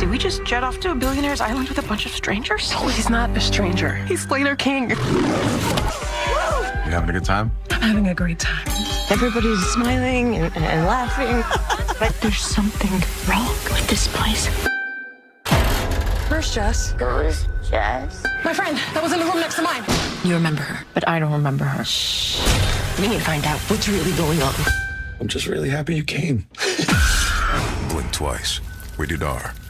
we just jet off to a billionaire's island with a bunch of strangers? No, he's not a stranger. He's Slater King. You having a good time? I'm having a great time. Everybody's smiling and laughing. But there's something wrong with this place. Where's Jess? Who's Jess? My friend that was in the room next to mine. You remember her, but I don't remember her. Shh. We need to find out what's really going on. I'm just really happy you came. Blink twice. Rated R.